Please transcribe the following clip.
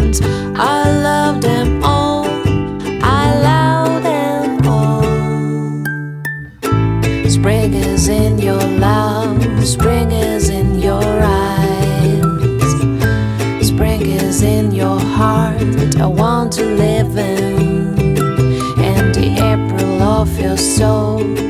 friends. I love them all, I love them all. Spring is in your love, spring is in your eyes, spring is in your heart. I want to live in the April of your soul.